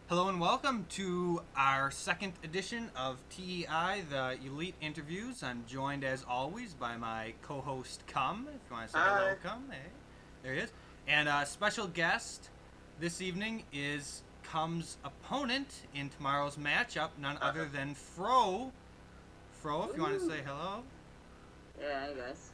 Hello and welcome to our second edition of TEI, the Elite Interviews. I'm joined as always by my co-host Cum. If you want to say hello, Hi. Cum, hey, there he is. And a special guest this evening is Cum's opponent in tomorrow's matchup, none other than Fro. Fro, if you want to Woo! say hello. Yeah, I guess.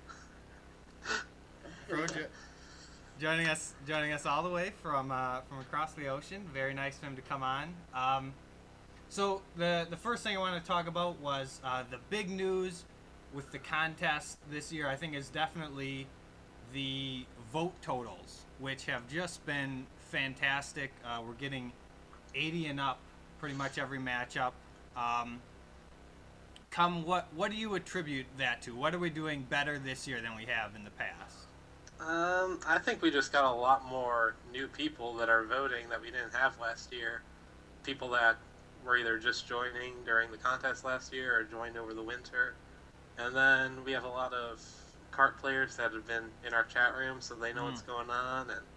Fro, joining us all the way from across the ocean. Very nice of him to come on. So the first thing I want to talk about was the big news with the contest this year. I think is definitely the vote totals, which have just been fantastic. We're getting 80 and up pretty much every matchup. Um, what do you attribute that to? What are we doing better this year than we have in the past? I think we just got a lot more new people that are voting that we didn't have last year. People that were either just joining during the contest last year or joined over the winter. And then we have a lot of cart players that have been in our chat room, so they know what's going on. And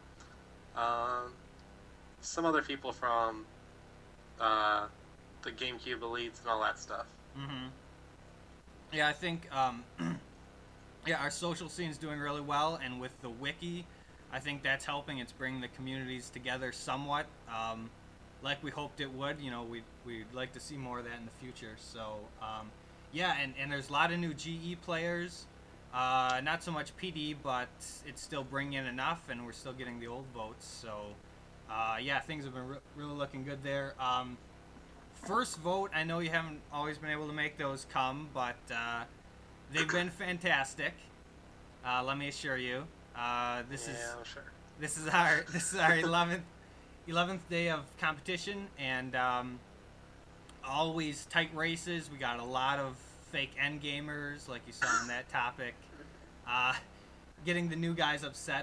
some other people from uh, the GameCube Elites and all that stuff. Mm-hmm. Yeah, I think yeah, our social scene's doing really well, and with the wiki, I think that's helping. It's bringing the communities together somewhat, like we hoped it would. You know, we'd like to see more of that in the future. So, yeah, and there's a lot of new GE players. Not so much PD, but it's still bringing in enough, and we're still getting the old votes. So, yeah, things have been really looking good there. First vote, I know you haven't always been able to make those come, but they've been fantastic. Let me assure you. Yeah, sure. This is our 11th day of competition, and always tight races. We got a lot of fake end gamers, like you saw in that topic. Uh, Getting the new guys upset,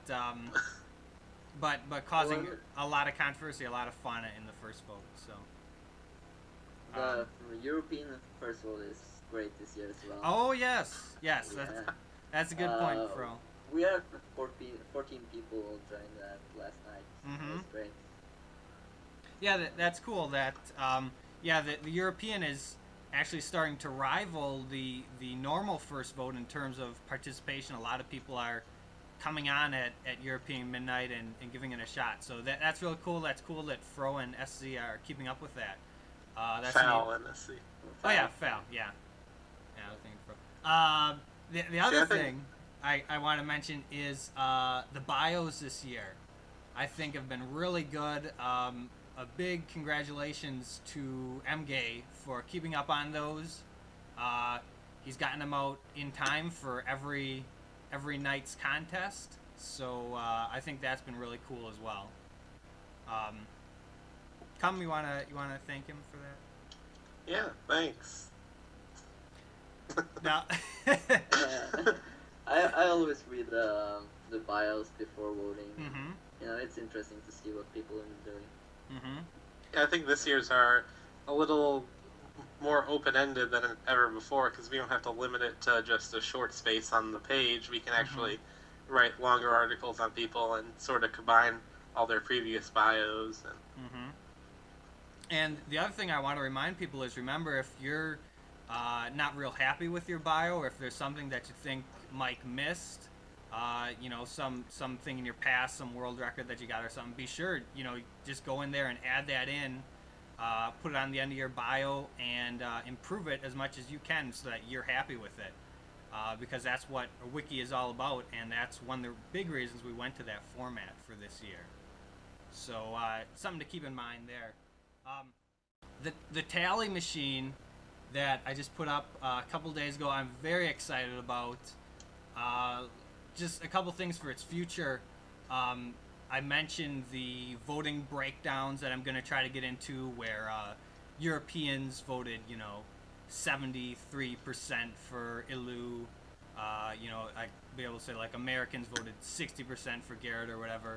but causing Well, a lot of controversy, a lot of fun in the first vote. So. the European festival is great this year as well. Oh yes, yes. Yeah. That's a good point, Fro. We had 14 people join that last night. Mhm. It was great. Yeah, that's cool. That yeah, the European is actually starting to rival the normal first vote in terms of participation. A lot of people are coming on at European Midnight and giving it a shot. So that's really cool. That's cool that Fro and SC are keeping up with that. That's Foul neat. and let's see. Oh yeah, foul. Yeah. Yeah, I was thinking Fro. The See, other I think thing I want to mention is the bios this year. I think have been really good. A big congratulations to MGay for keeping up on those. He's gotten them out in time for every night's contest, so I think that's been really cool as well. Um, you wanna thank him for yeah, thanks. that? Now, Yeah. I always read the bios before voting. mm-hmm, You know, it's interesting to see what people are doing. mm-hmm, I think this year's are a little more open-ended than ever before because we don't have to limit it to just a short space on the page. We can actually write longer articles on people and sort of combine all their previous bios. And mm-hmm. And the other thing I want to remind people is remember if you're not real happy with your bio, or if there's something that you think Mike missed, you know, something in your past, some world record that you got or something, be sure, you know, just go in there and add that in, put it on the end of your bio, and improve it as much as you can so that you're happy with it. Because that's what a wiki is all about, and that's one of the big reasons we went to that format for this year. So something to keep in mind there. The tally machine that I just put up a couple days ago, I'm very excited about. Just a couple things for its future. I mentioned the voting breakdowns that I'm going to try to get into, where Europeans voted, you know, 73% for Ilu. You know, I'd be able to say like Americans voted 60% for Garrett or whatever.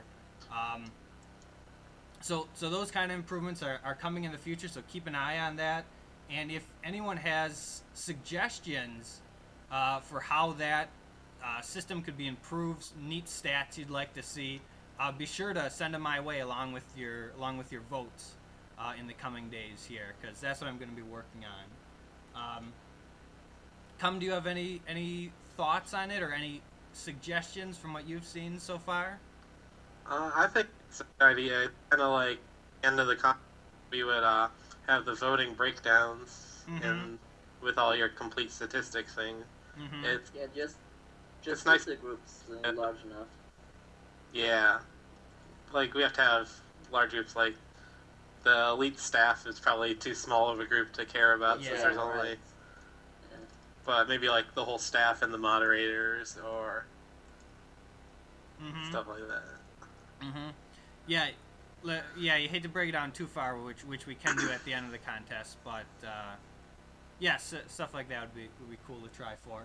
So those kind of improvements are coming in the future, so keep an eye on that. And if anyone has suggestions for how that system could be improved, neat stats you'd like to see, be sure to send them my way along with your votes in the coming days here, because that's what I'm going to be working on. Come, do you have any thoughts on it or any suggestions from what you've seen so far? I think it's a good idea. Kind of like end of the con, we would have the voting breakdowns and with all your complete statistics thing. It's Yeah, just it's make nice. the groups large enough. Yeah, like we have to have large groups. Like the elite staff is probably too small of a group to care about since Yeah, there's only. right. Yeah. But maybe like the whole staff and the moderators or Mm-hmm. stuff like that. Mm-hmm. Yeah, yeah. You hate to break it down too far, which we can do at the end of the contest, but yes, stuff like that would be cool to try for.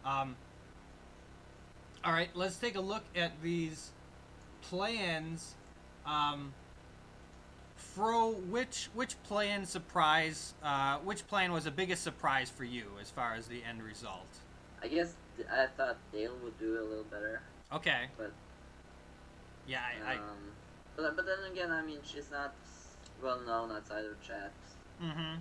All right, let's take a look at these plans. Fro, which plan surprise? Which plan was the biggest surprise for you as far as the end result? I guess I thought Dale would do a little better, Okay. but Yeah, but then again, I mean, she's not well known outside of chat. Mm-hmm.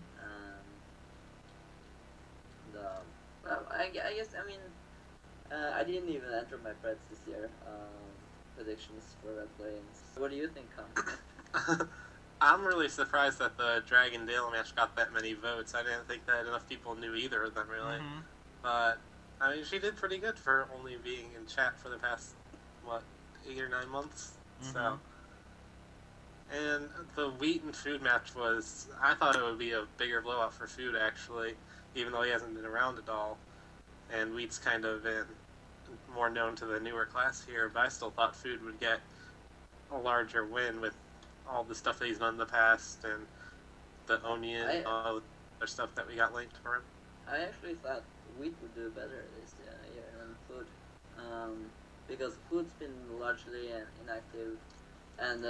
Well, I guess, I mean, I didn't even enter my Preds this year. Predictions for Red Plains. What do you think, Tom? I'm really surprised that the Dragon Dale match got that many votes. I didn't think that enough people knew either of them, really. Mm-hmm. But, I mean, she did pretty good for only being in chat for the past, 8 or 9 months? So. And the Wheat and Food match was, I thought it would be a bigger blowout for Food, actually, even though he hasn't been around at all. And Wheat's kind of been more known to the newer class here, but I still thought Food would get a larger win with all the stuff that he's done in the past and the Onion and all the other stuff that we got linked for him. I actually thought Wheat would do better this year than Food, because Food's been largely inactive, and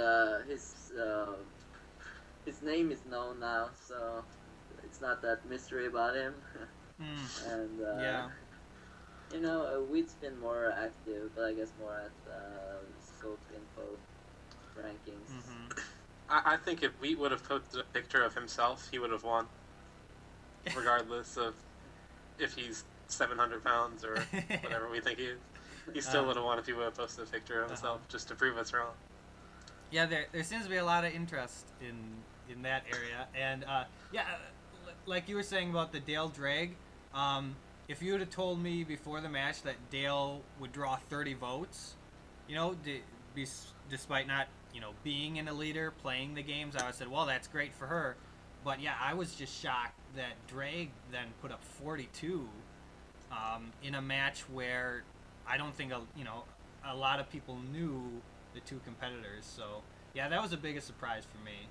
his name is known now, so it's not that mystery about him. And Yeah. you know, Wheat's been more active, but I guess more at scope info rankings. Mm-hmm. I think if Wheat would have posted a picture of himself, he would have won, regardless of if he's 700 pounds or whatever we think he is. He still would have won if he would have posted a picture of himself, just to prove us wrong. Yeah, there seems to be a lot of interest in that area, and like you were saying about the Dale drag, if you would have told me before the match that Dale would draw 30 votes, you know, despite not, you know, being in a leader, playing the games, I would have said, well, that's great for her. But yeah, I was just shocked that Drag then put up 42 in a match where I don't think a lot of people knew the two competitors. So yeah, that was the biggest surprise for me.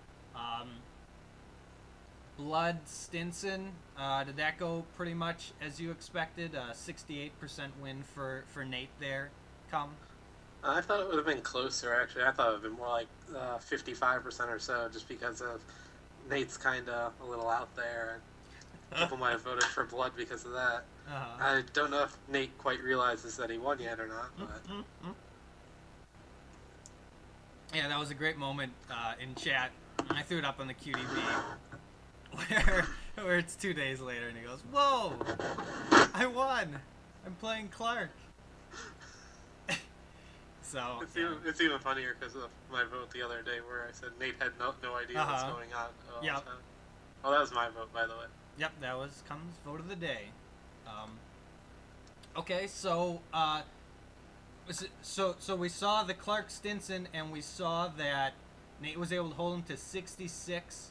Blood Stinson, did that go pretty much as you expected? 68% win for Nate there. Come. I thought it would have been closer, actually. I thought it would have been more like 55% or so, just because of Nate's kind of a little out there. And people might have voted for Blood because of that. I don't know if Nate quite realizes that he won yet or not, but... Yeah, that was a great moment in chat. I threw it up on the QDB where it's 2 days later and he goes, "Whoa, I won! I'm playing Clark." So it's even funnier because of my vote the other day where I said Nate had no idea what's going on. Yep. Oh, that was my vote, by the way. Yep, that was Cum's vote of the day. Okay, so so we saw the Clark Stinson, and we saw that Nate was able to hold him to 66%.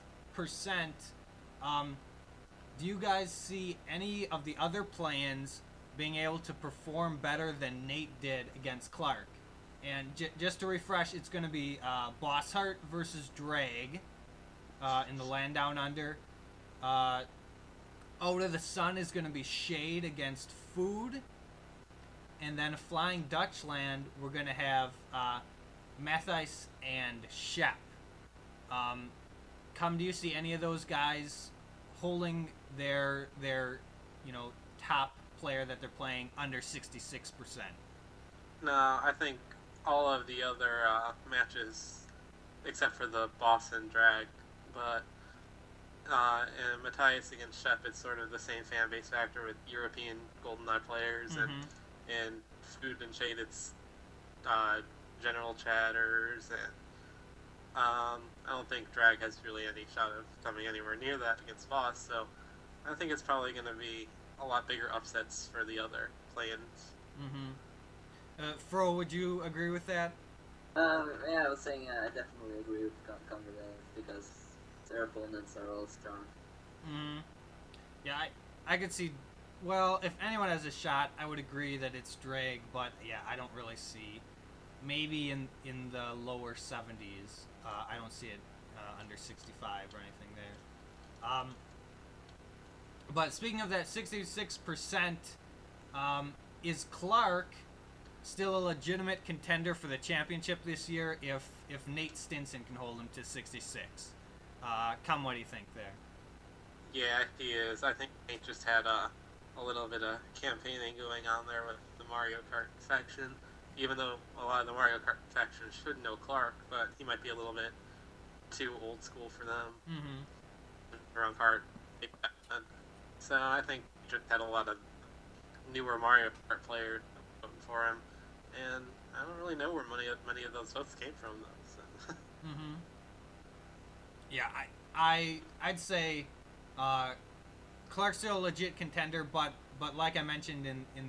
Do you guys see any of the other plans being able to perform better than Nate did against Clark? And just to refresh, it's going to be Bossheart versus Drag in the Land Down Under. Out of the Sun is going to be Shade against Food. And then Flying Dutchland, we're going to have Mathice and Shep. Do you see any of those guys holding their top player that they're playing under 66%? No, I think all of the other matches except for the Boston drag, but and Matthias against Shep, it's sort of the same fan base factor with European GoldenEye players, and Food and Shade, it's general chatters, and I don't think drag has really any shot of coming anywhere near that against Voss, so I think it's probably going to be a lot bigger upsets for the other play-ins. Fro, would you agree with that? Yeah, I was saying I definitely agree with Cumberland because their opponents are all strong. Yeah, I could see. Well, if anyone has a shot, I would agree that it's drag, but yeah, I don't really see. Maybe in the lower 70s. I don't see it under 65 or anything there. But speaking of that 66%, is Clark still a legitimate contender for the championship this year if Nate Stinson can hold him to 66? Come, what do you think there? Yeah, he is. I think Nate just had a little bit of campaigning going on there with the Mario Kart faction. Even though a lot of the Mario Kart faction should know Clark, but he might be a little bit too old school for them. Around Kart. So I think he just had a lot of newer Mario Kart players voting for him, and I don't really know where many of those votes came from, though. So. Yeah, I'd say Clark's still a legit contender, but like I mentioned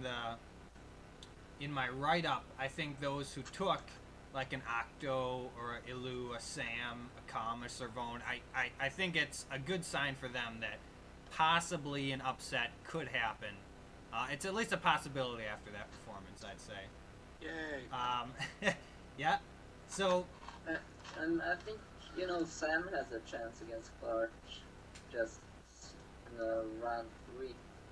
in my write-up, I think those who took like an Octo or a Ilu, a Sam, a Kam, a Servone, I think it's a good sign for them that possibly an upset could happen. It's at least a possibility after that performance, I'd say. Yay! Yeah. So. And I think Sam has a chance against Clark, just in round 3.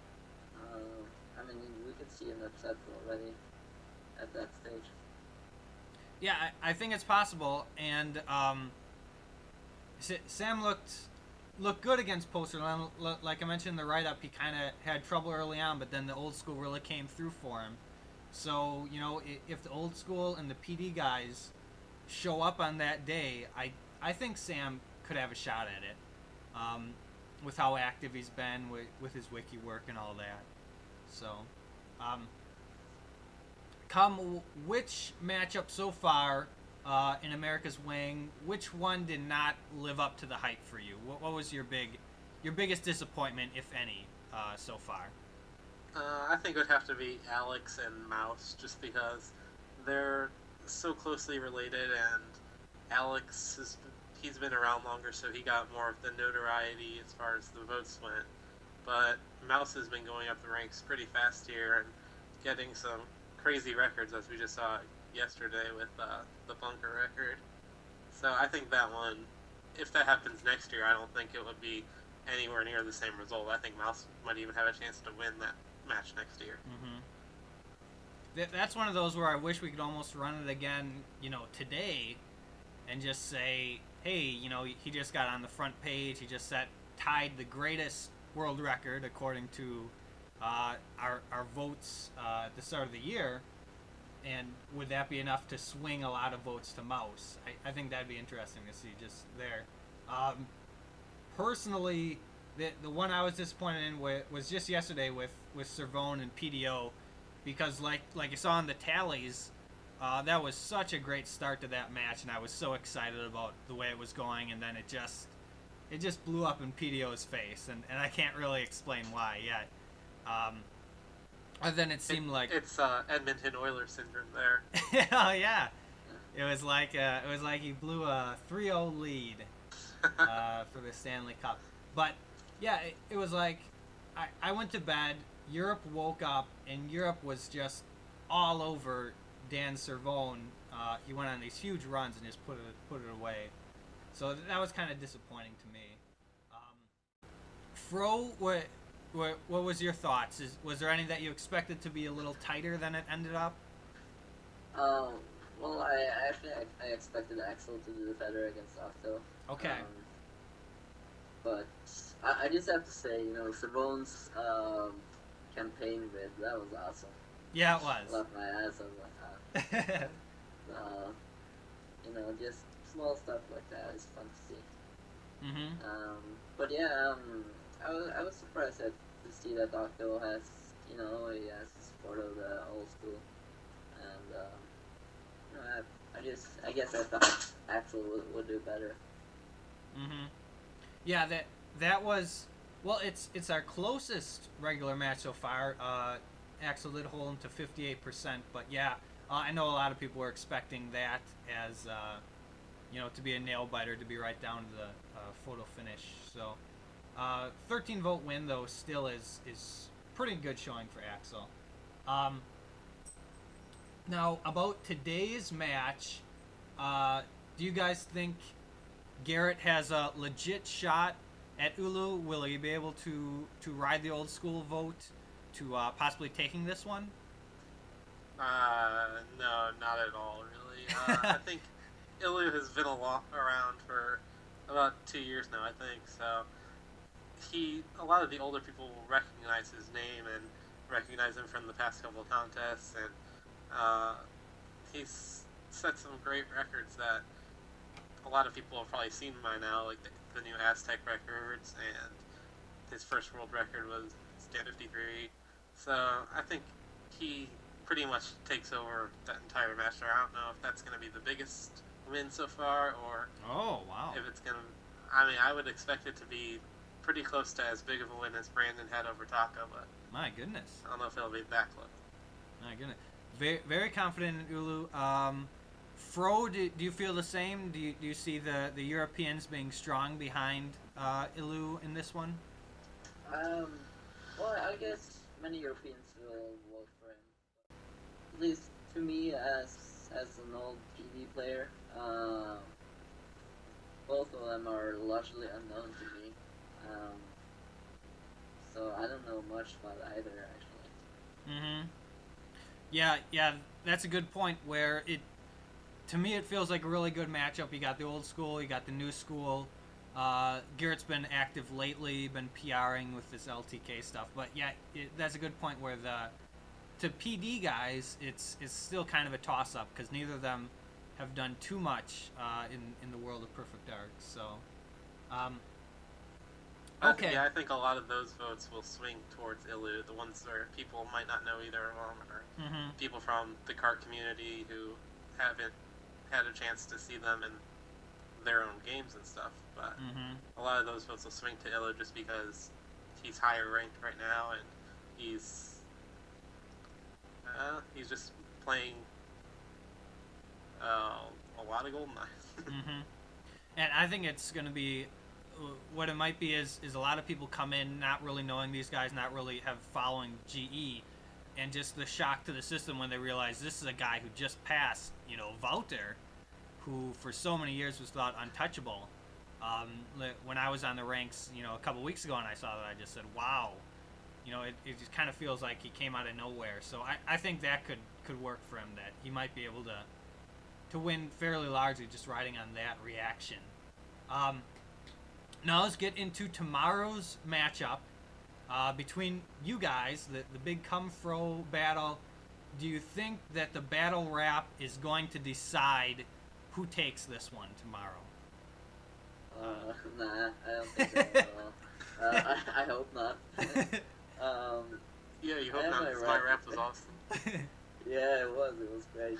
I mean, we could see an upset already at that stage. Yeah, I think it's possible, and Sam looked good against Poster. Like I mentioned in the write-up, he kind of had trouble early on, but then the old school really came through for him. So, if the old school and the PD guys show up on that day, I think Sam could have a shot at it, with how active he's been with his wiki work and all that. So, which matchup so far in America's Wing, which one did not live up to the hype for you? What was your biggest disappointment, if any, so far? I think it would have to be Alex and Mouse, just because they're so closely related, and Alex he's been around longer, so he got more of the notoriety as far as the votes went. But Mouse has been going up the ranks pretty fast here and getting some crazy records, as we just saw yesterday with the bunker record. So I think that one, if that happens next year, I don't think it would be anywhere near the same result. I think Mouse might even have a chance to win that match next year. That's one of those where I wish we could almost run it again, today, and just say, hey, he just got on the front page. He just tied the greatest world record according to our votes at the start of the year. And would that be enough to swing a lot of votes to Mouse? I think that'd be interesting to see just there. Personally, the one I was disappointed in was just yesterday with Servone and PDO, because like you saw in the tallies, that was such a great start to that match, and I was so excited about the way it was going, and then it just blew up in PDO's face, and I can't really explain why yet. Other than it seemed like it's Edmonton Oilers syndrome there. Oh yeah, it was like he blew a 3-0 lead for the Stanley Cup. But yeah, it was like I went to bed. Europe woke up, and Europe was just all over Dan Servone. He went on these huge runs and just put it away. So that was kind of disappointing to me. Fro, what was your thoughts? Was there any that you expected to be a little tighter than it ended up? Well, I expected Axel to do the better against Octo. Okay. But I just have to say, Servone's campaign vid, that was awesome. Yeah, it was. Left my ass. I was like, just small stuff like that is fun to see. Mm-hmm. But yeah, I was surprised to see that Octo has, he has support of the old school, and I guess I thought Axel would do better. Mm-hmm. Yeah, that was, well, it's our closest regular match so far. Axel did hold him to 58%, but yeah, I know a lot of people were expecting that as to be a nail biter, to be right down to the photo finish. So 13 vote win though still is pretty good showing for Axel. Now about today's match, do you guys think Garrett has a legit shot at Ulu? Will he be able to ride the old school vote to possibly taking this one? No, not at all, really. I think Ilu has been around for about 2 years now, I think. So a lot of the older people will recognize his name and recognize him from the past couple of contests, and he's set some great records that a lot of people have probably seen by now, like the new Aztec records, and his first world record was Stand 53. So I think he pretty much takes over that entire match. I don't know if that's going to be the biggest win so far, or if it's going to. I mean, I would expect it to be pretty close to as big of a win as Brandon had over Taco, but my goodness, I don't know if it'll be that close. My goodness, very, very confident in Ulu. Fro, do you feel the same? Do you see the Europeans being strong behind Ilu in this one? Well, I guess many Europeans will vote for him. At least to me, as an old PD player, both of them are largely unknown to me. So I don't know much about either, actually. Mm-hmm. Yeah, that's a good point. Where to me, it feels like a really good matchup. You got the old school, you got the new school. Garrett's been active lately, been PRing with this LTK stuff. But yeah, that's a good point where to PD guys, it's still kind of a toss-up because neither of them have done too much in the world of Perfect Dark. So, okay. I think a lot of those votes will swing towards Ilu, the ones where people might not know either of them, or people from the kart community who haven't had a chance to see them in their own games and stuff. But a lot of those votes will swing to Ilu just because he's higher ranked right now, and he's just playing a lot of GoldenEye. And I think it's going to be, what it might be is a lot of people come in not really knowing these guys, not really have following GE, and just the shock to the system when they realize this is a guy who just passed, Wouter, who for so many years was thought untouchable. When I was on the ranks, a couple weeks ago and I saw that, I just said, wow. It just kind of feels like he came out of nowhere. So I think that could work for him, that he might be able to win fairly largely just riding on that reaction. Now let's get into tomorrow's matchup between you guys, the big Come-Fro battle. Do you think that the battle rap is going to decide who takes this one tomorrow? Nah, I don't think so at all. I hope not. Yeah, you hope not, because my rap was awesome. Yeah, it was great.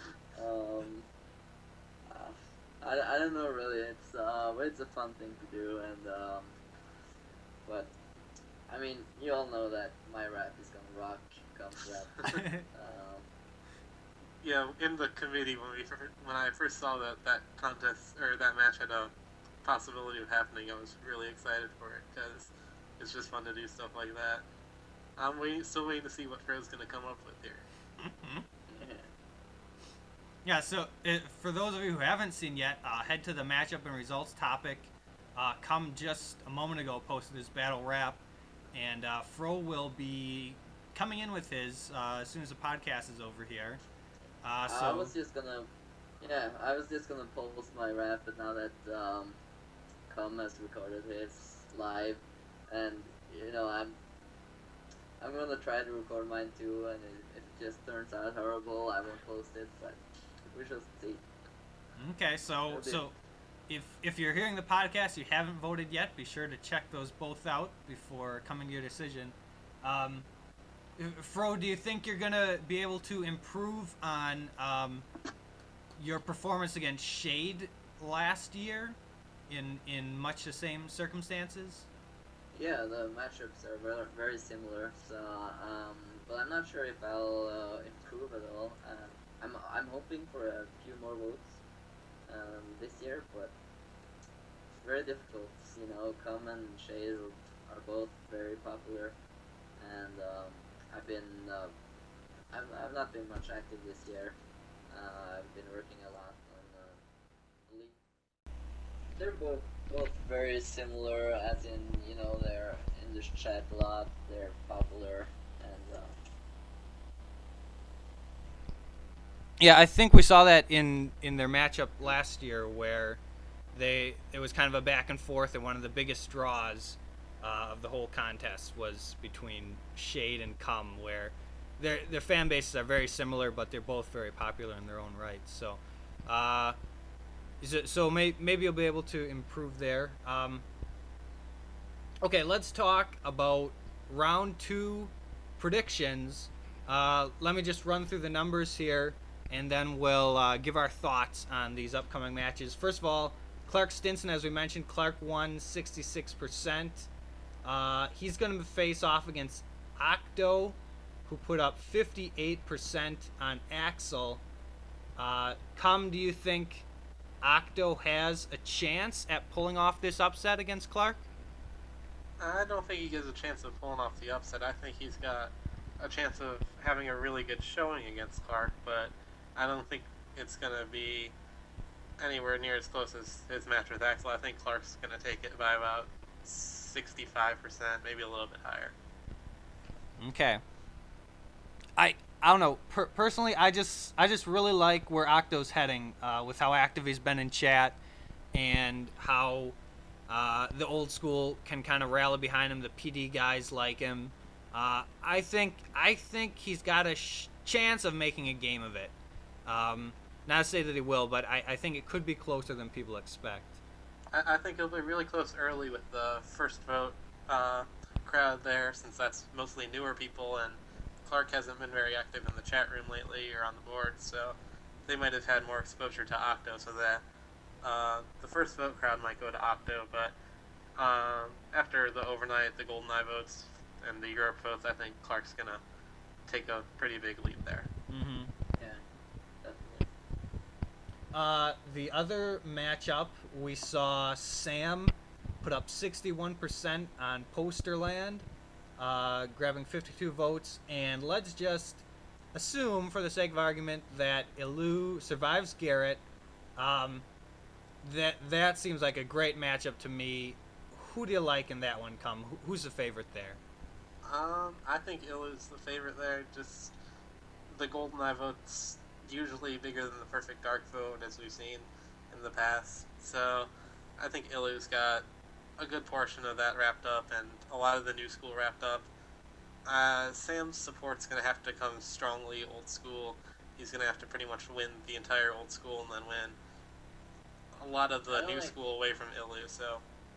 I don't know really, it's a fun thing to do, and but I mean, you all know that my rap is gonna rock Comes rap. Yeah, in the committee when I first saw that contest or that match had a possibility of happening, I was really excited for it because it's just fun to do stuff like that. I'm still waiting to see what Fro's gonna come up with here. Yeah, so for those of you who haven't seen yet, head to the matchup and results topic. Come just a moment ago posted his battle rap, and Fro will be coming in with his as soon as the podcast is over here. So I was just gonna post my rap, but now that Come has recorded his live, and I'm gonna try to record mine too, and if it just turns out horrible, I won't post it. But we shall see. Okay, so if you're hearing the podcast, you haven't voted yet, be sure to check those both out before coming to your decision. Fro, do you think you're gonna be able to improve on your performance against Shade last year in much the same circumstances? Yeah, the matchups are very, very similar. So, but I'm not sure if I'll improve at all. I'm hoping for a few more votes this year, but it's very difficult. You know, Common and Shade are both very popular, and I've not been much active this year. I've been working a lot on League. They're both very similar, as in, you know, they're in the chat a lot. They're popular, and Yeah, I think we saw that in their matchup last year, where it was kind of a back and forth, and one of the biggest draws of the whole contest was between Shade and Cum, where their fan bases are very similar, but they're both very popular in their own right. So, maybe you'll be able to improve there. Okay, let's talk about round 2 predictions. Let me just run through the numbers here, and then we'll give our thoughts on these upcoming matches. First of all, Clark Stinson, as we mentioned, Clark won 66%. He's going to face off against Octo, who put up 58% on Axel. Cum, do you think Octo has a chance at pulling off this upset against Clark? I don't think he gives a chance of pulling off the upset. I think he's got a chance of having a really good showing against Clark, but I don't think it's going to be anywhere near as close as his match with Axel. I think Clark's going to take it by about 65%, maybe a little bit higher. Okay. I don't know. Personally, I just really like where Octo's heading with how active he's been in chat, and how the old school can kind of rally behind him. The PD guys like him. I think he's got a chance of making a game of it. Not to say that he will, but I think it could be closer than people expect. I think it'll be really close early with the first vote crowd there, since that's mostly newer people, and Clark hasn't been very active in the chat room lately or on the board, so they might have had more exposure to Octo, so that the first vote crowd might go to Octo, but after the overnight, the GoldenEye votes, and the Europe votes, I think Clark's going to take a pretty big leap there. Mm-hmm. yeah, definitely. The other matchup, we saw Sam put up 61% on Posterland, grabbing 52 votes, and let's just assume, for the sake of argument, that Ilu survives Garrett. That seems like a great matchup to me. Who do you like in that one, Cum? Who's the favorite there? I think Ilu's the favorite there. Just the GoldenEye vote's usually bigger than the Perfect Dark vote, as we've seen in the past. So I think Ilu's got a good portion of that wrapped up, and a lot of the new school wrapped up. Sam's support's going to have to come strongly old school. He's going to have to pretty much win the entire old school and then win a lot of the new school away from Ilu, so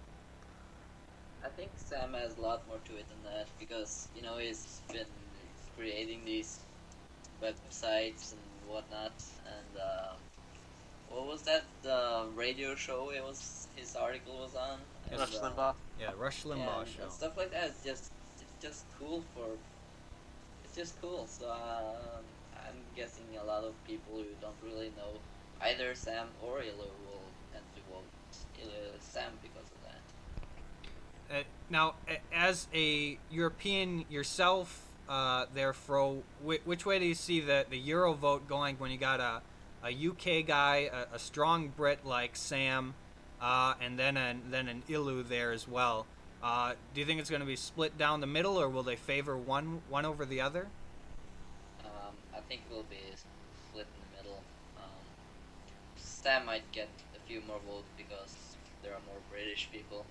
I think Sam has a lot more to it than that, because, you know, he's been creating these websites and whatnot, and what was that radio show his article was on? Rush Limbaugh. Yeah, Rush Limbaugh show. And stuff like that. It's just cool it's just cool. So I'm guessing a lot of people who don't really know either Sam or Ilu will tend to vote Sam because of that. Now, as a European yourself, there, Fro, which way do you see the Euro vote going when you got a UK guy, a strong Brit like Sam, and then an Ilu there as well? Do you think it's going to be split down the middle, or will they favor one over the other? I think it will be split in the middle. Sam might get a few more votes because there are more British people.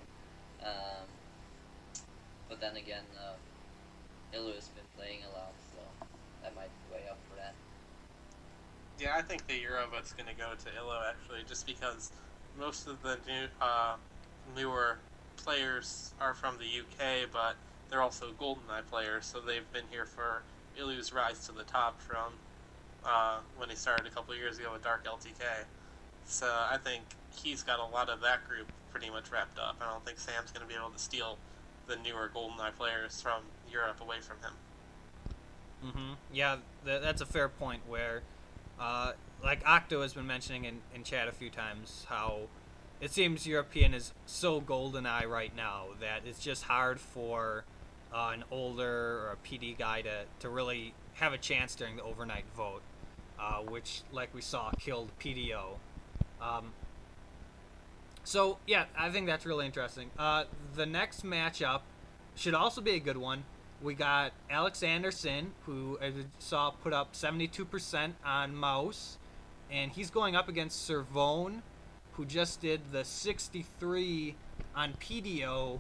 But then again, Ilu has been playing a lot, so that might weigh up for that. Yeah, I think the Euro vote's going to go to Illo, actually, just because most of the newer players are from the UK, but they're also GoldenEye players, so they've been here for Illu's rise to the top from when he started a couple years ago with Dark LTK. So I think he's got a lot of that group pretty much wrapped up. I don't think Sam's going to be able to steal the newer GoldenEye players from Europe away from him. Yeah, that's a fair point where, like Octo has been mentioning in chat a few times, how it seems European is so GoldenEye right now that it's just hard for an older or a PD guy to really have a chance during the overnight vote, which, like we saw, killed PDO. So, yeah, I think that's really interesting. The next matchup should also be a good one. We got Alex Anderson, who I saw put up 72% on Mouse, and he's going up against Servone, who just did the 63 on PDO.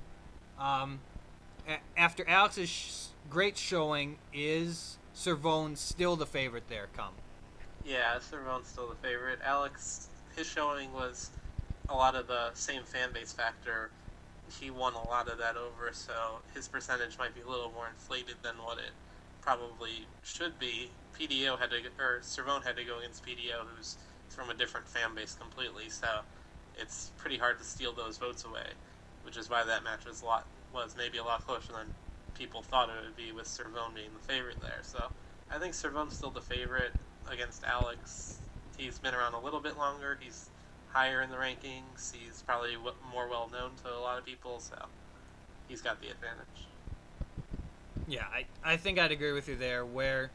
After Alex's great showing, is Servone still the favorite there, Come? Yeah, Servone's still the favorite. Alex, his showing was a lot of the same fan base factor. He won a lot of that over, so his percentage might be a little more inflated than what it probably should be. Servone had to go against PDO, who's from a different fan base completely, so it's pretty hard to steal those votes away, which is why that match was maybe a lot closer than people thought it would be, with Servone being the favorite there. So I think Servone's still the favorite against Alex. He's been around a little bit longer. He's higher in the rankings. He's probably more well known to a lot of people, so he's got the advantage. Yeah, I think I'd agree with you there, where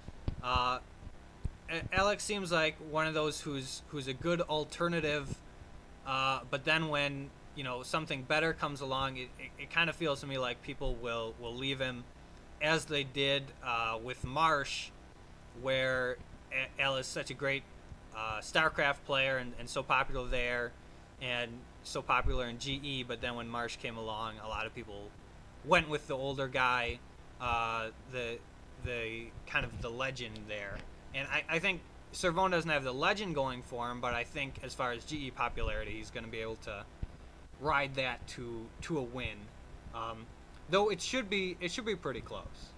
Alex seems like one of those who's a good alternative, but then when something better comes along, it kind of feels to me like people will leave him, as they did with Marsh, where Al is such a great StarCraft player and so popular there, and so popular in GE, but then when Marsh came along, a lot of people went with the older guy, the kind of the legend there. And I think Servone doesn't have the legend going for him, but I think as far as GE popularity, he's going to be able to ride that to a win. Though it should be pretty close.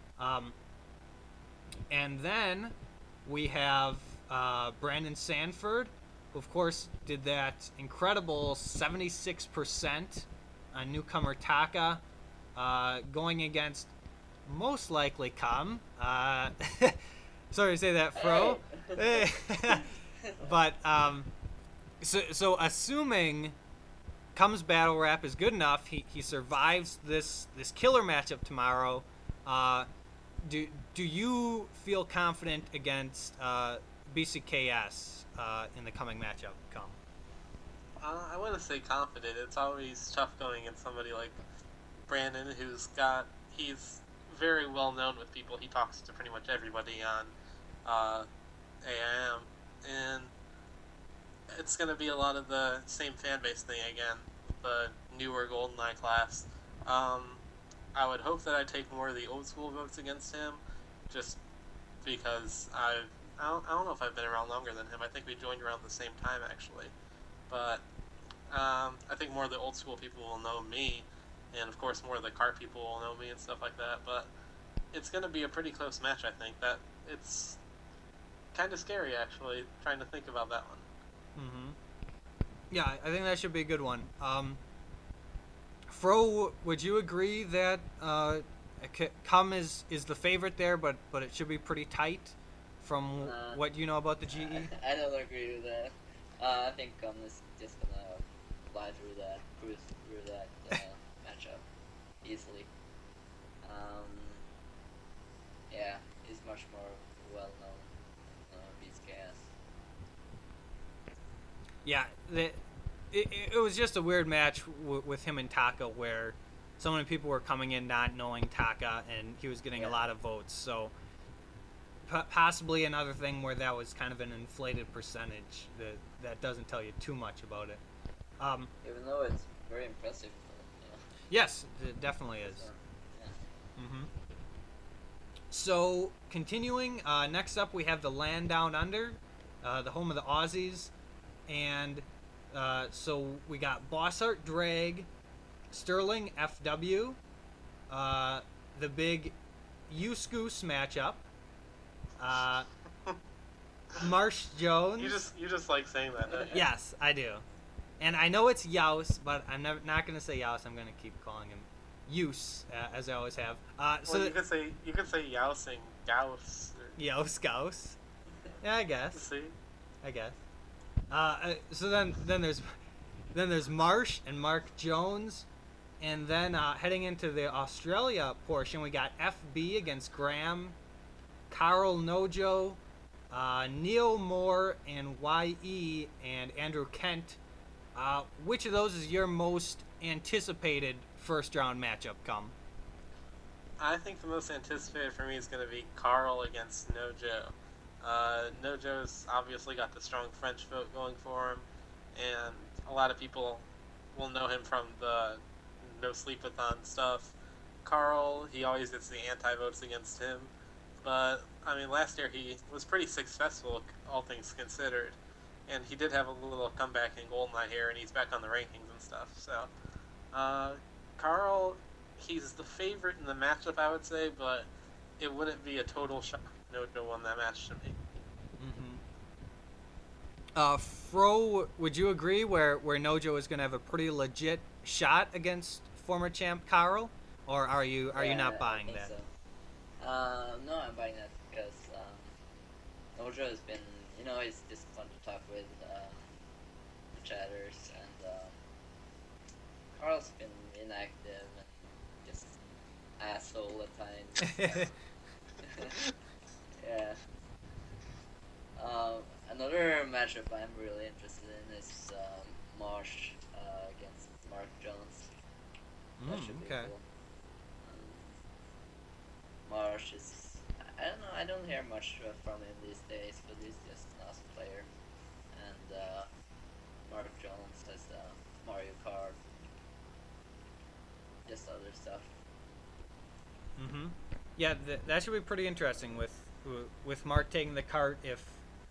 And then we have Brandon Sanford, who of course did that incredible 76% on newcomer Taka, going against most likely Come. Sorry to say that, Fro. Hey. But so assuming Come's battle rap is good enough, he survives this killer matchup tomorrow. Do you feel confident against BCKS in the coming matchup, Come? I want to say confident. It's always tough going against somebody like Brandon, he's very well known with people. He talks to pretty much everybody on AIM, and it's going to be a lot of the same fan base thing again, the newer GoldenEye class. I would hope that I take more of the old school votes against him, just because I don't know if I've been around longer than him. I think we joined around the same time, actually. But I think more of the old school people will know me, and of course more of the kart people will know me and stuff like that. But it's going to be a pretty close match, I think. That it's kind of scary, actually, trying to think about that one. Yeah, I think that should be a good one. Fro, would you agree that Come is the favorite there, but it should be pretty tight from what you know about the GE? I don't agree with that. I think Come is just gonna fly cruise through that matchup easily. Yeah, he's much more well known beats KS. Yeah, it was just a weird match with him and Taka, where so many people were coming in not knowing Taka, and he was getting a lot of votes. So possibly another thing where that was kind of an inflated percentage that doesn't tell you too much about it. Even though it's very impressive. Yes, it definitely is. So continuing, next up we have the Land Down Under, the home of the Aussies, and so we got Bossart Drag, Sterling FW, the big Goose matchup, Marsh Jones. You just like saying that, don't you? Yes, I do. And I know it's Yaus, but I'm not going to say Yaus. I'm going to keep calling him Use, as I always have. Well, you could say Yausing, Gauss. Yaus Gauss. Yeah, I guess. See? I guess. So then there's Marsh and Mark Jones, and then heading into the Australia portion, we got FB against Graham, Carl Nojo, Neil Moore, and YE, and Andrew Kent. Which of those is your most anticipated first round matchup, Come? I think the most anticipated for me is going to be Carl against Nojo. Nojo's obviously got the strong French vote going for him, and a lot of people will know him from the No Sleepathon stuff. Carl, he always gets the anti-votes against him, but I mean, last year he was pretty successful, all things considered, and he did have a little comeback in Goldeneye here, and he's back on the rankings and stuff. So, Carl, he's the favorite in the matchup, I would say, but it wouldn't be a total shock if Nojo won that match to me. Fro, would you agree where Nojo is going to have a pretty legit shot against former champ Carl, or are you not buying I think that? So. No, I'm buying that because Nojo has been, he's just fun to talk with the chatters, and Carl's been inactive and just asshole at times. Yeah. Another matchup I'm really interested in is Marsh against Mark Jones. That should be Okay. cool. Marsh is, I don't know, I don't hear much from him these days, but he's just an awesome player. And Mark Jones has Mario Kart, just other stuff. Yeah, that should be pretty interesting with Mark taking the cart. If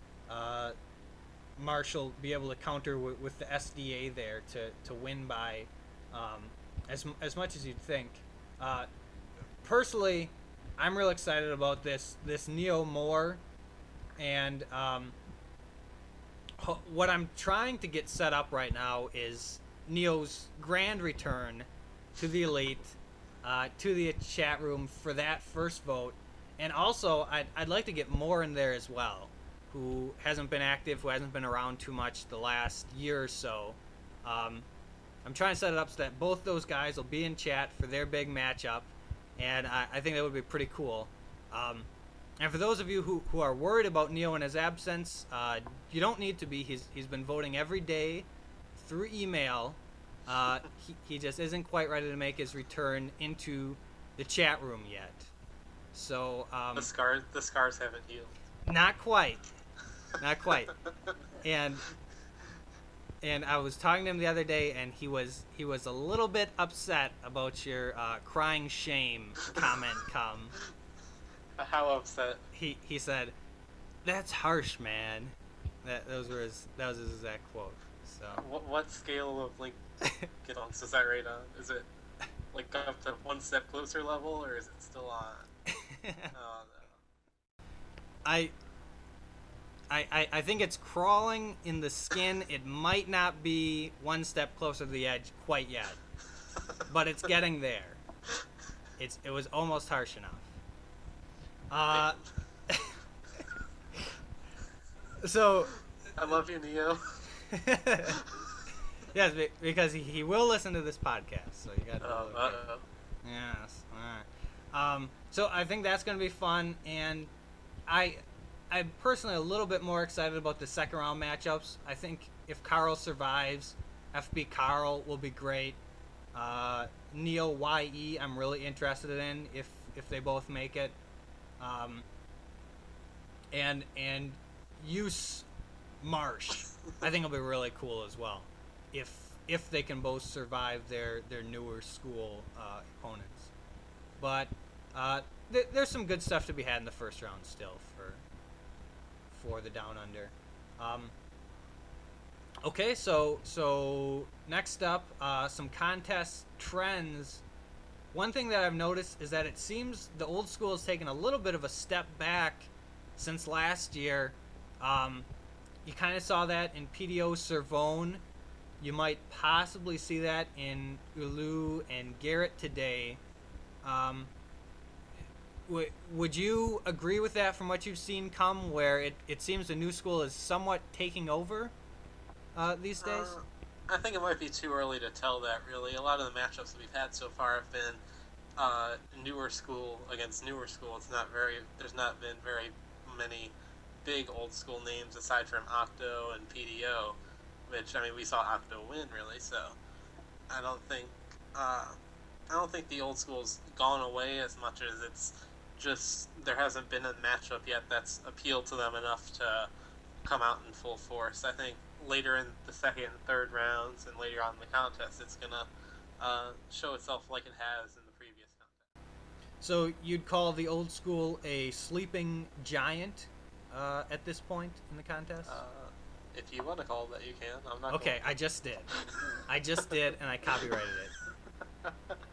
Marshall be able to counter with the SDA there to win by as much as you'd think. Personally, I'm real excited about this Neo Moore, and what I'm trying to get set up right now is Neo's grand return to the Elite, to the chat room for that first vote, and also I'd like to get Moore in there as well, who hasn't been active, who hasn't been around too much the last year or so. I'm trying to set it up so that both those guys will be in chat for their big matchup, and I think that would be pretty cool. And for those of you who are worried about Neo in his absence, you don't need to be. He's been voting every day through email. He just isn't quite ready to make his return into the chat room yet. So The scars haven't healed. not quite. And I was talking to him the other day, and he was a little bit upset about your crying shame comment. Come. How upset? He said, "That's harsh, man." That was his exact quote. So What scale of Link songs is that rate on? Is it like up to one step closer level, or is it still on? Oh no. I think it's crawling in the skin. It might not be one step closer to the edge quite yet, but it's getting there. It was almost harsh enough. So I love you, Neo. yes, because he will listen to this podcast, so you got to. Uh-oh. Yes. All right. So I think that's going to be fun, and I'm personally a little bit more excited about the second round matchups. I think if Carl survives, FB Carl will be great. Neo YE, I'm really interested in if they both make it. And Use Marsh, I think will be really cool as well, if they can both survive their newer school opponents. But there's some good stuff to be had in the first round still for the Down Under. Um, okay, so next up, some contest trends. One thing that I've noticed is that it seems the old school has taken a little bit of a step back since last year. You kind of saw that in PDO Servone. You might possibly see that in Ulu and Garrett today. Um, would you agree with that from what you've seen come, where it seems the new school is somewhat taking over these days? I think it might be too early to tell that, really. A lot of the matchups that we've had so far have been newer school against newer school. There's not been very many big old school names aside from Octo and PDO, which, I mean, we saw Octo win, really, so I don't think the old school's gone away as much as it's just there hasn't been a matchup yet that's appealed to them enough to come out in full force. I think later in the second and third rounds and later on in the contest, it's gonna show itself like it has in the previous contest. So you'd call the old school a sleeping giant at this point in the contest? If you want to call it that, you can. I'm not. Okay, I just did. I just did, and I copyrighted it.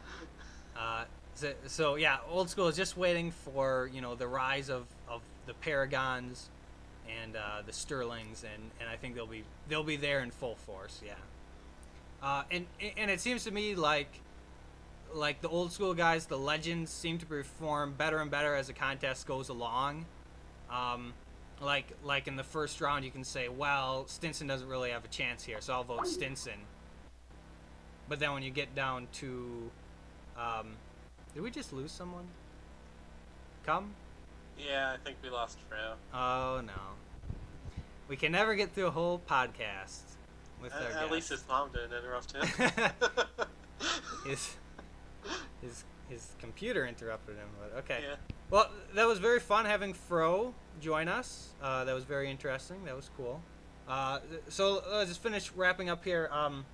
So yeah, old school is just waiting for the rise of the Paragons and the Sterlings, and I think they'll be there in full force. Yeah. And it seems to me like the old school guys, the legends, seem to perform better and better as the contest goes along. Like in the first round, you can say, well, Stinson doesn't really have a chance here, so I'll vote Stinson. But then when you get down to, did we just lose someone? Come? Yeah, I think we lost Freyo. Oh no, we can never get through a whole podcast with our guests. At least his mom didn't interrupt him. His computer interrupted him, but okay. Yeah. Well, that was very fun having Fro join us. That was very interesting. That was cool. So let's just finish wrapping up here.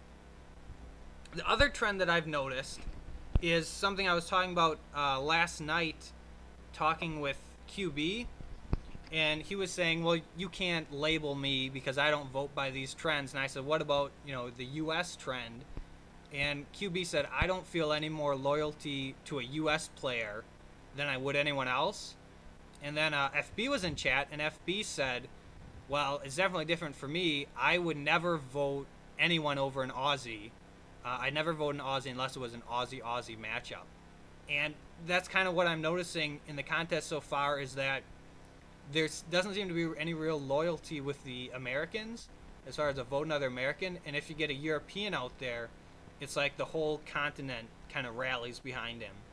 The other trend that I've noticed is something I was talking about last night, talking with QB, and he was saying, well, you can't label me because I don't vote by these trends. And I said, what about the U.S. trend? And QB said, I don't feel any more loyalty to a U.S. player than I would anyone else. And then FB was in chat, and FB said, well, it's definitely different for me. I would never vote anyone over an Aussie. I'd never vote an Aussie unless it was an Aussie-Aussie matchup. And that's kind of what I'm noticing in the contest so far, is that there doesn't seem to be any real loyalty with the Americans as far as a vote another American. And if you get a European out there, it's like the whole continent kind of rallies behind him.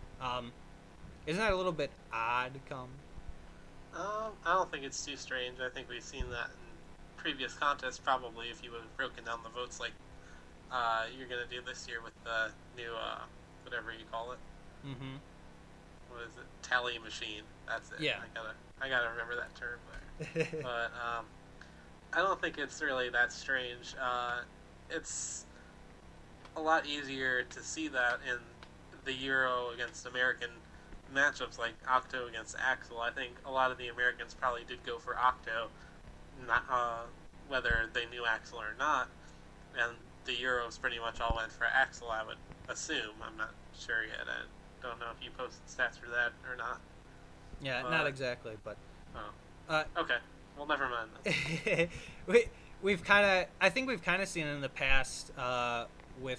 Isn't that a little bit odd, Come? I don't think it's too strange. I think we've seen that in previous contests, probably, if you would have broken down the votes like you're going to do this year with the new, whatever you call it. Mm-hmm. What is it? Tally machine. That's it. Yeah. I gotta remember that term there. But I don't think it's really that strange. It's a lot easier to see that in the Euro against American matchups like Octo against Axel. I think a lot of the Americans probably did go for Octo, not, whether they knew Axel or not, and the Euros pretty much all went for Axel, I would assume. I'm not sure yet. I don't know if you posted stats for that or not. Yeah, not exactly, but... Oh. Okay. Well, never mind then. I think we've kind of seen it in the past with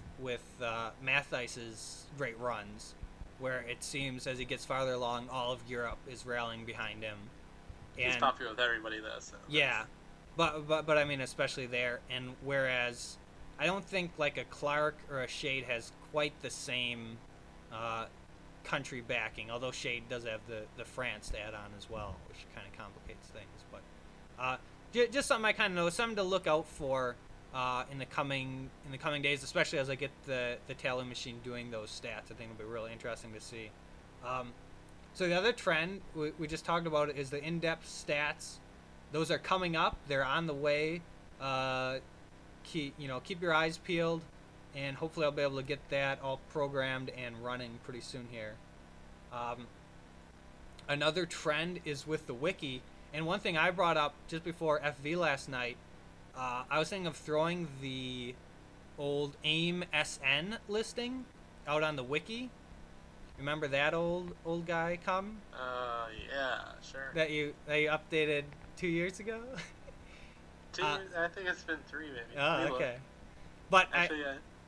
Matthijs's great runs, where it seems as he gets farther along, all of Europe is rallying behind him. And he's popular with everybody, though. So yeah, but I mean, especially there. And whereas I don't think like a Clark or a Shade has quite the same country backing, although Shade does have the France to add on as well, which kind of complicates things. But just something I kind of know, something to look out for in the coming days, especially as I get the tally machine doing those stats. I think it'll be really interesting to see. So the other trend we just talked about is the in-depth stats. Those are coming up. They're on the way. Keep your eyes peeled, and hopefully I'll be able to get that all programmed and running pretty soon here. Another trend is with the wiki, And one thing I brought up just before FV last night, I was thinking of throwing the old AIM SN listing out on the wiki. Remember that old guy come? Yeah, sure. That you updated 2 years ago? 2 years, I think it's been 3 maybe. Oh, Let me okay. look. But Actually,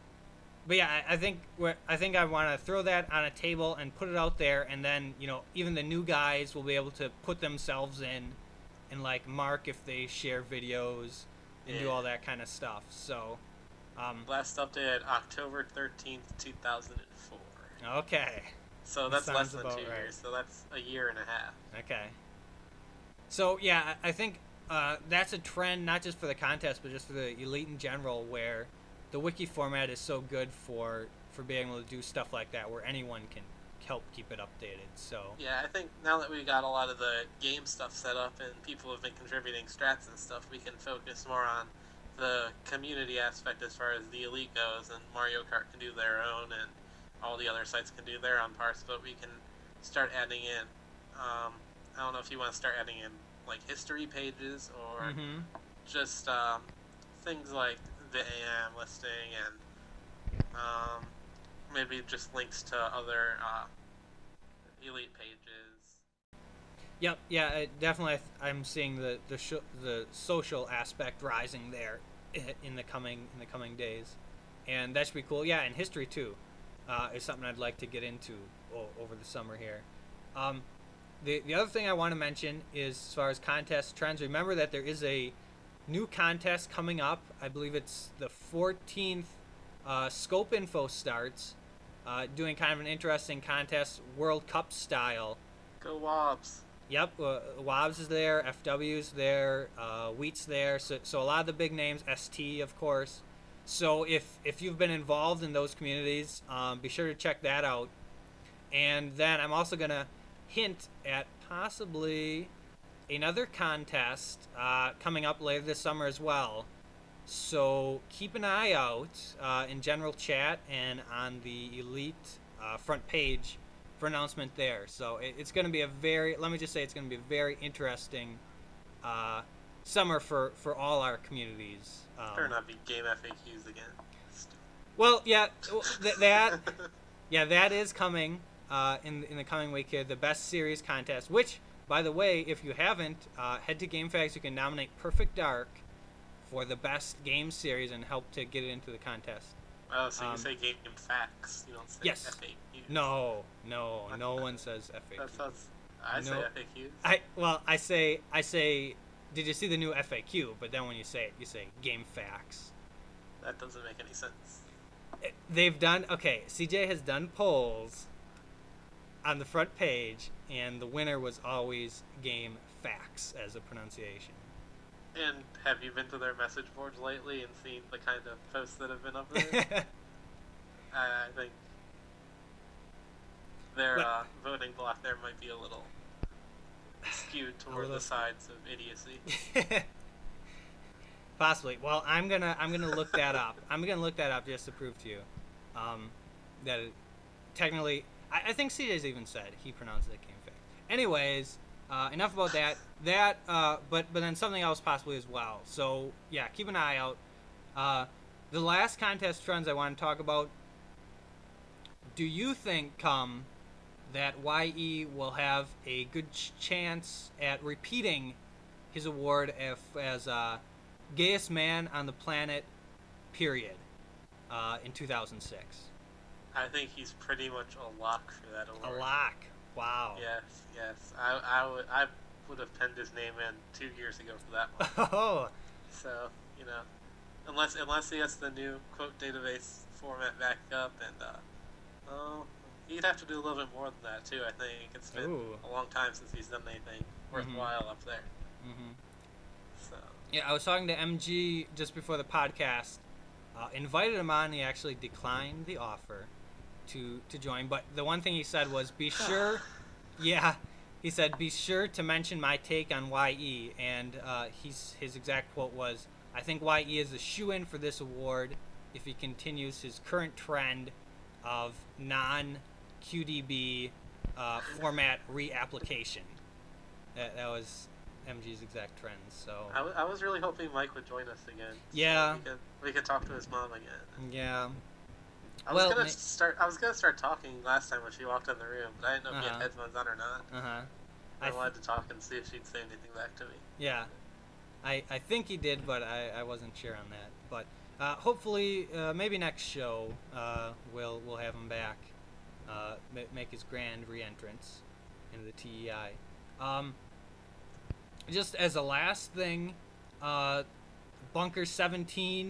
I think I want to throw that on a table and put it out there, and then even the new guys will be able to put themselves in, and like mark if they share videos and do all that kind of stuff. So, last updated October 13th, 2004. Okay. So that's less than 2 about right. years. So that's a year and a half. Okay. So yeah, I think that's a trend not just for the contest, but just for the Elite in general, where the wiki format is so good for being able to do stuff like that, where anyone can help keep it updated. So Yeah, I think now that we got a lot of the game stuff set up and people have been contributing strats and stuff, we can focus more on the community aspect as far as the Elite goes, and Mario Kart can do their own, and all the other sites can do their own parts, but we can start adding in, I don't know if you want to start adding in like history pages or just things like the AM listing and maybe just links to other Elite pages. Yep, yeah, definitely. I'm seeing the social aspect rising there in the coming days, and that should be cool. Yeah, and history too is something I'd like to get into over the summer here. The other thing I want to mention is, as far as contest trends, remember that there is a new contest coming up. I believe it's the 14th. Scope Info starts doing kind of an interesting contest, World Cup style. Go Wobbs. Yep, Wobbs is there, FW's there, Wheat's there, so a lot of the big names, ST of course. So if you've been involved in those communities, be sure to check that out. And then I'm also going to hint at possibly another contest coming up later this summer as well. So keep an eye out in general chat and on the Elite front page for announcement there. So it's going to be let me just say, it's going to be a very interesting summer for all our communities. Better not be game FAQs again. Well, yeah, that is coming in the coming week here. The best series contest, which, by the way, if you haven't, head to GameFAQs. You can nominate Perfect Dark for the best game series and help to get it into the contest. Oh, so you say game facts, you don't say yes. FAQs. No one says FAQs. That sounds. I say FAQs. I say. Did you see the new FAQ? But then when you say it, you say game facts. That doesn't make any sense. They've done CJ has done polls on the front page, and the winner was always game facts as a pronunciation. And have you been to their message boards lately and seen the kind of posts that have been up there? I think their voting block there might be a little skewed toward the sides of idiocy. Possibly. Well, I'm gonna look that up. I'm gonna look that up just to prove to you that it, technically, I think CJ's even said he pronounced it game fact. Anyways. Enough about that. But then something else possibly as well. So yeah, keep an eye out. The last contest trends I want to talk about. Do you think that YE will have a good chance at repeating his award as gayest man on the planet, period, in 2006? I think he's pretty much a lock for that award. A lock. Wow. Yes. I would have penned his name in 2 years ago for that one. Oh. So, unless he has the new quote database format back up, and he'd have to do a little bit more than that too. I think it's been a long time since he's done anything worthwhile up there. So. Yeah, I was talking to MG just before the podcast. Invited him on. He actually declined the offer to join, but the one thing he said was, be sure he said, be sure to mention my take on YE, and his exact quote was, I think YE is a shoo-in for this award if he continues his current trend of non-QDB format reapplication. That was MG's exact trends. So I was really hoping Mike would join us again. Yeah. So we could talk to his mom again. yeah. I was gonna start talking last time when she walked in the room, but I didn't know if he had headphones on or not. I wanted to talk and see if she'd say anything back to me. Yeah, I think he did, but I wasn't sure on that. But hopefully, maybe next show we'll have him back, make his grand re-entrance into the TEI. Just as a last thing, Bunker 17,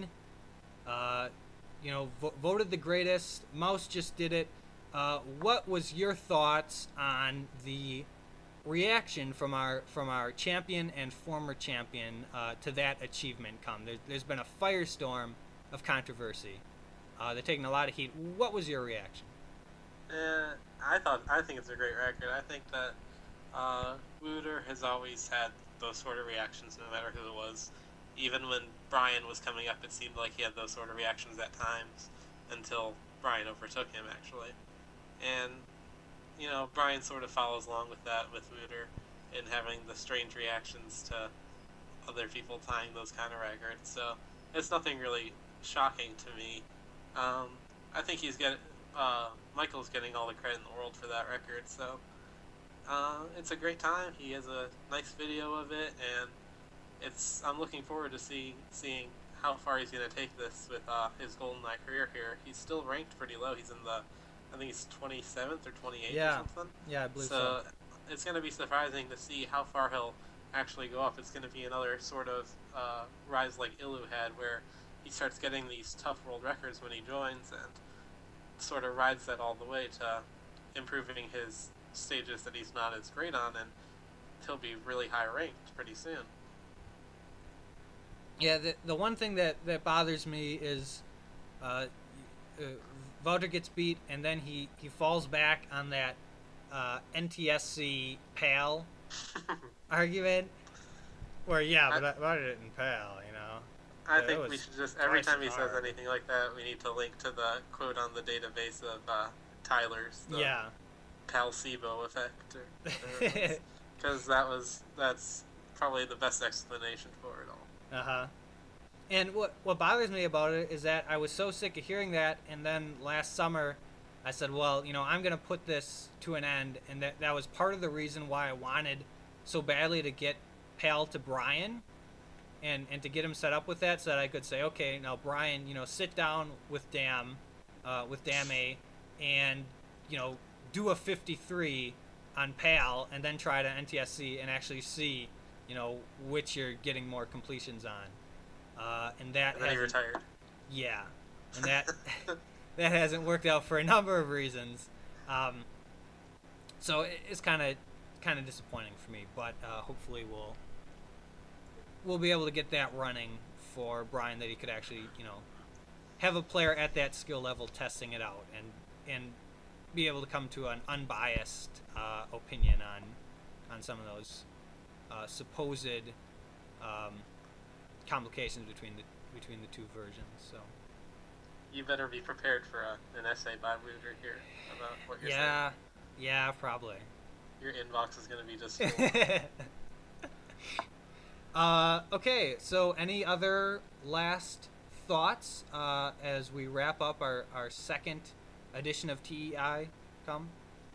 voted the greatest. Mouse just did it. What was your thoughts on the reaction from our champion and former champion to that achievement come? There's been a firestorm of controversy. They're taking a lot of heat. What was your reaction? I think it's a great record. I think that Wooter has always had those sort of reactions, no matter who it was. Even when Brian was coming up, it seemed like he had those sort of reactions at times, until Brian overtook him, actually. And Brian sort of follows along with that with Wooter in having the strange reactions to other people tying those kind of records. So it's nothing really shocking to me. I think Michael's getting all the credit in the world for that record. So it's a great time. He has a nice video of it, and I'm looking forward to seeing how far he's going to take this with his GoldenEye career here. He's still ranked pretty low. He's in I think he's 27th or 28th or something. Yeah, I believe so. It's going to be surprising to see how far he'll actually go up. It's going to be another sort of rise like Illu had, where he starts getting these tough world records when he joins and sort of rides that all the way to improving his stages that he's not as great on, and he'll be really high ranked pretty soon. Yeah, the one thing that bothers me is Wouter gets beat, and then he falls back on that NTSC PAL argument, where but Wouter didn't PAL, I think we should just, every time he says anything like that, we need to link to the quote on the database of Tyler's placebo effect, because that's probably the best explanation for it all. And what bothers me about it is that I was so sick of hearing that, and then last summer I said, well, I'm going to put this to an end, and that was part of the reason why I wanted so badly to get PAL to Brian, and to get him set up with that, so that I could say, okay, now Brian, sit down with Dam A, and do a 53 on PAL, and then try to NTSC and actually see which you're getting more completions on. And then he retired. Yeah, and that hasn't worked out for a number of reasons. So it's kind of disappointing for me, but hopefully we'll be able to get that running for Brian, that he could actually have a player at that skill level testing it out and be able to come to an unbiased opinion on some of those supposed complications between the two versions. So you better be prepared for an essay by Wooter here about what you're saying. Yeah, probably. Your inbox is going to be just full. Okay, so any other last thoughts as we wrap up our second edition of TEI come?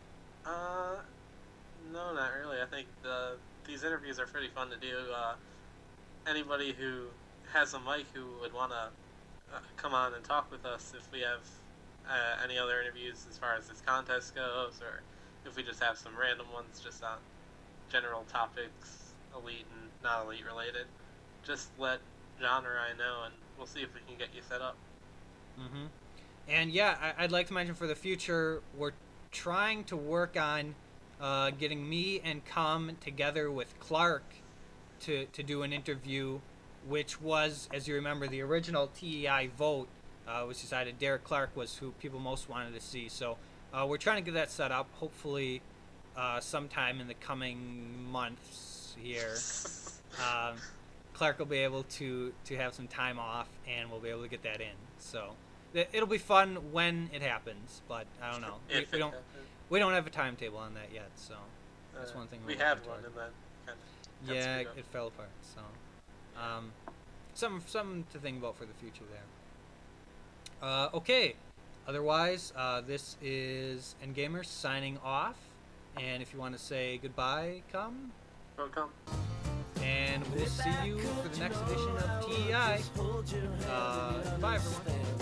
No, not really. I think these interviews are pretty fun to do. Anybody who has a mic who would want to come on and talk with us, if we have any other interviews as far as this contest goes, or if we just have some random ones just on general topics, elite and not elite related, just let John or I know, and we'll see if we can get you set up. Mm-hmm. And yeah, I'd like to mention for the future, we're trying to work on getting me and Cum together with Clark to do an interview, which was, as you remember, the original TEI vote was decided. Derek Clark was who people most wanted to see. So we're trying to get that set up, hopefully sometime in the coming months here. Clark will be able to have some time off, and we'll be able to get that in. So it'll be fun when it happens, but I don't know. We don't have a timetable on that yet, so that's one thing we had one, and then Yeah, Tetsuya. it fell apart. So, something to think about for the future there. Okay. Otherwise, this is Endgamers signing off. And if you want to say goodbye, come. Welcome. And we'll see you for the next edition of TEI. Bye, everyone.